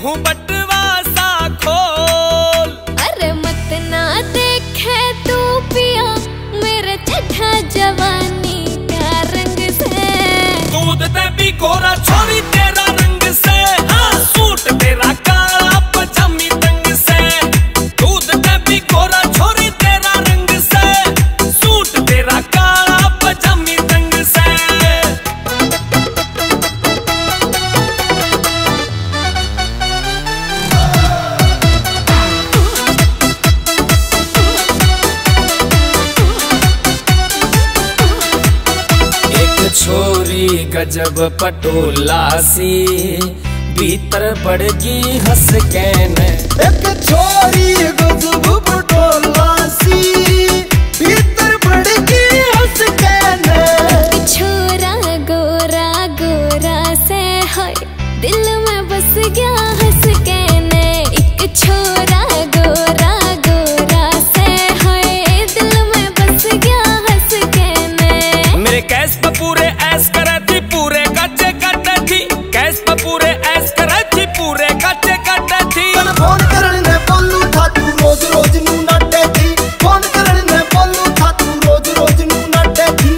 मुंह बटवा सा खोल। अरे मत ना देखे तू पिया मेरे चढ़ा जवानी का रंग से। दूध दे भी गोरा छोरी तेरा रंग से, हाँ सूट तेरा काला पजामी तंग से। दूध दे भी गोरा छोरी तेरा रंग से, सूट तेरा काला पजामी तंग से। छोरी गजब पटोला सी भीतर पड़गी हंस के न। एक छोरी गजब पटोला सी भीतर पड़गी हंस के न। छोरा गोरा गोरा से है दिल में बस गया हंस के न। एक छोरा गोरा गोरा से है दिल में बस गया हंस के न। मेरे कैस पे पूरे ऐस करे थी, पूरे कच्चे कटे थी। कैस पे पूरे ऐस करे थी, पूरे कच्चे कटे थी। फोन करने बोलू था तू रोज रोज नू नटे थी। फोन करने बोलू था तू रोज रोज नू नटे थी।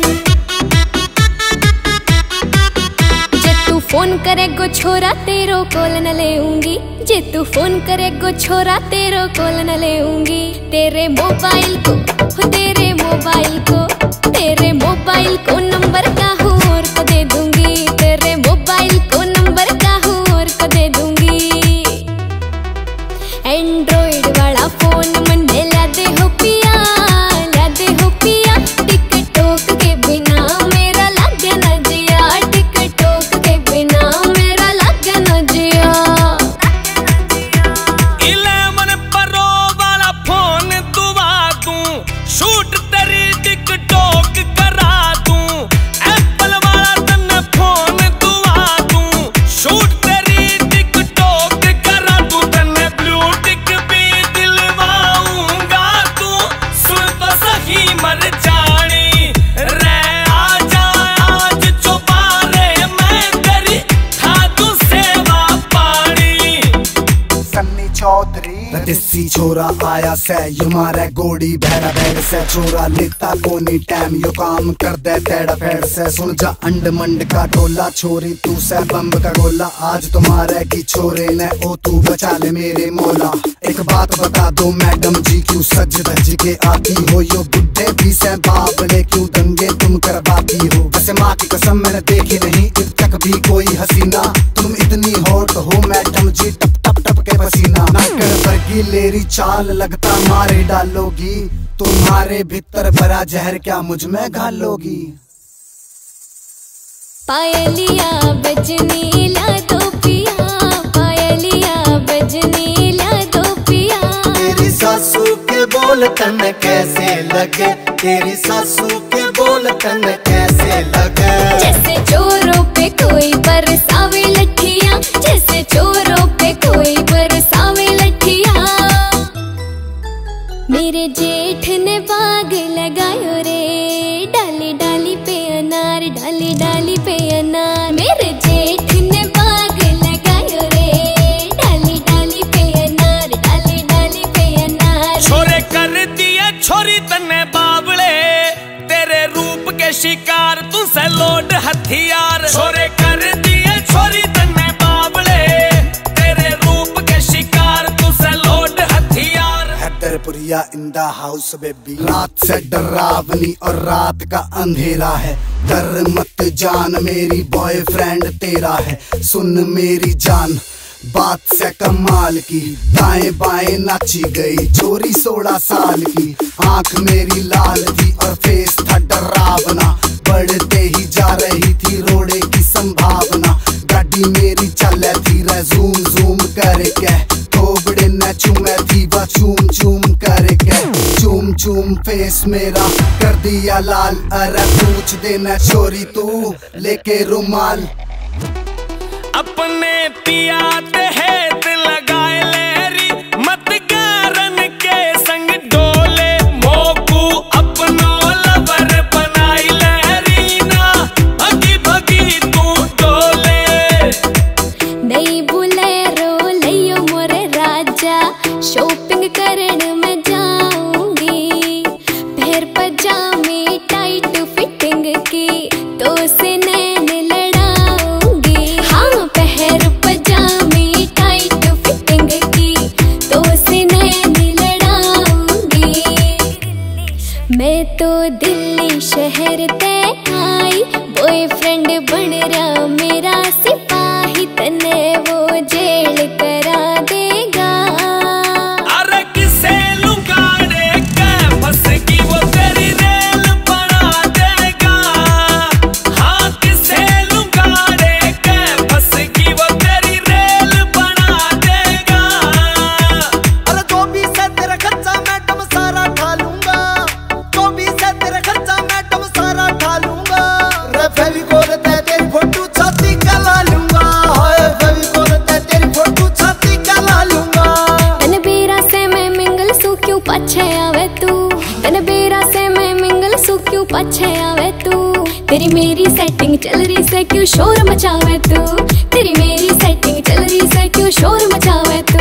जे तू फोन करे गो छोरा तेरो कॉल न लेऊंगी। जे तू फोन करे गो छोरा तेरो कॉल न लेऊंगी। तेरे मोबाइल को तेरे मोबाइल को तेरे मोबाइल को नंबर का और को दे दूंगी। तेरे मोबाइल को नंबर का और को दे दूंगी। एंड्रॉइड वाला फोन मन में ला दे हो पिया, ला दे हो पिया। टिकटॉक के बिना मेरा लागे न जिया। टिकटॉक के बिना मेरा लागे न जिया। 11 प्रो वाला फोन दुआ दूं, शूट तेरी टिकटॉक करा दूं। एप्पल वाला तन्ने फोन दुआ दूं, शूट तेरी टिकटॉक करा दूं। तन्ने ब्लू टिक भी दिलवाऊंगा तू सुन तो सही मर जानी रे। आजा आज चौबारे मैं तेरी खा दूं सेवा पानी। सन्नी चौधरी देसी छोरा आया से यू मारे गोड़ी भैरा भैर से। छोरा लेता कोनी टाइम यो काम कर दे तेड़ा फेड़ से। सुन जा अंड मंड का टोला छोरी तू से बम्ब का गोला। आज तुम्हारे की छोरे ने ओ तू बचा ले मेरे मौला। एक बात बता दो मैडम जी क्यों सज धज के आती हो। यो बुढ़े भी से बाबले क्यों दंगे तुम करवाती हो। वैसे माँ की कसम मैंने देखी नहीं अब तक भी कोई हसीना। तुम इतनी हॉट हो मैडम जी टप टप टप के पसीना। नाकर वर्गी लेरी चाल लगता मारे डालोगी। तुम्हारे भीतर भरा जहर क्या मुझ में घालोगी। पायलिया बजनी ला दो पिया, पायलिया बजनी ला दो पिया। तेरी सासू के बोल तन कैसे लगे। तेरी सासू के बोल तन कैसे लगे। जैसे चोरों पे कोई बरसावे लठियां, जैसे चोरों पे कोई बरसावे लठियां। मेरे जेठ ने बाग लगायो रे, डाली डाली पे अनार, डाली डाली पे अनार। मेरे जेठ ने बाग लगायो रे, डाली डाली पे अनार, डाली डाली पे अनार। छोरे कर दिए छोरी तन्ने बावले, तेरे रूप के शिकार तुझसे लोड हथियार। छोरे कर दिए छोरी तन्ने बावले, तेरे रूप के शिकार तुझसे लोड हथियार। Haiderpuria in the house baby. रात से डरावनी और रात का अंधेरा है। डर मत जान मेरी बॉयफ्रेंड तेरा है। सुन मेरी जान बात से कमाल की। दाएं बाएं नाची गई छोरी 16 साल की। आंख मेरी लाल थी और फेस था डरावना। बढ़ते ही जा रही थी रोड़े की संभावना। गाड़ी मेरी चल थी जूम जूम करके। थोबड़े न चूमे थी वह चूम चूम करके। चूम चूम फेस मेरा कर दिया लाल। अरे पूछ देना छोरी तू लेके रुमाल। अपने पिया तहत लगाए लेरी, मत गारन के संग डोले। मोकू अपनो लवर बनाई लेरी ना, भगी भगी तू डोले। नई बुलेरो लई जा शॉपिंग करन मैं जाऊंगी। पैर पजामे टाइट फिटिंग की तो से नैन लड़ाऊंगी। हाँ पैर पजामे टाइट फिटिंग की तो से नैन लड़ाऊंगी। मैं तो दिल्ली शहर ते आई, बॉयफ्रेंड बन रहा मेरा सिपाही, तने वो जेल करा देगा। अरे किसे लुगाड़े के फंसगी वो तेरी रेल बना देगा। हाँ किसे लुगाड़े के फंसगी वो तेरी रेल बना देगा। अरे जो भी से तेरा खर्चा मैडम सारा उठा लूंगा, जो भी से तेरा खर्चा मैडम सारा उठा लूंगा। रे फेविकोल ते तेरी फोटो छाती कला लूंगा, हाय फेविकोल ते तेरी फोटो छाती कला लूंगा। तन बेरा से मैं मिंगल सू क्यों पाछे आवे तू, तन बेरा से मैं मिंगल सू क्यों पाछे आवे तू। तेरी मेरी सेटिंग चल रही से क्यों शोर मचावे तू, तेरी मेरी सेटिंग चल रही से क्यों शोर मचावे तू।